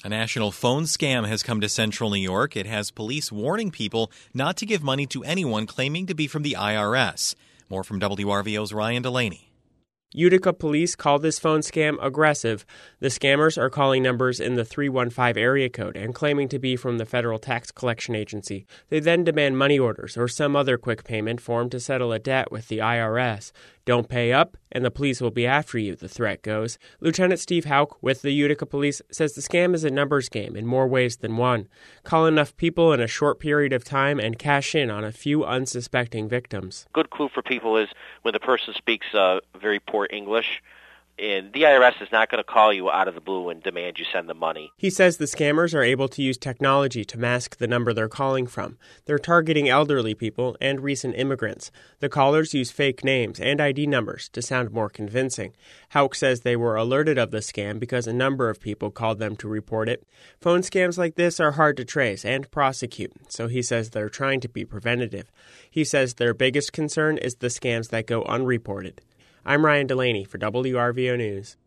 A national phone scam has come to central New York. It has police warning people not to give money to anyone claiming to be from the IRS. More from WRVO's Ryan Delaney. Utica police call this phone scam aggressive. The scammers are calling numbers in the 315 area code and claiming to be from the Federal Tax Collection Agency. They then demand money orders or some other quick payment form to settle a debt with the IRS. Don't pay up, and the police will be after you, the threat goes. Lieutenant Steve Hauk with the Utica Police says the scam is a numbers game in more ways than one. Call enough people in a short period of time and cash in on a few unsuspecting victims. Good clue for people is when the person speaks very poor English, and the IRS is not going to call you out of the blue and demand you send them money. He says the scammers are able to use technology to mask the number they're calling from. They're targeting elderly people and recent immigrants. The callers use fake names and ID numbers to sound more convincing. Hauk says they were alerted of the scam because a number of people called them to report it. Phone scams like this are hard to trace and prosecute, so he says they're trying to be preventative. He says their biggest concern is the scams that go unreported. I'm Ryan Delaney for WRVO News.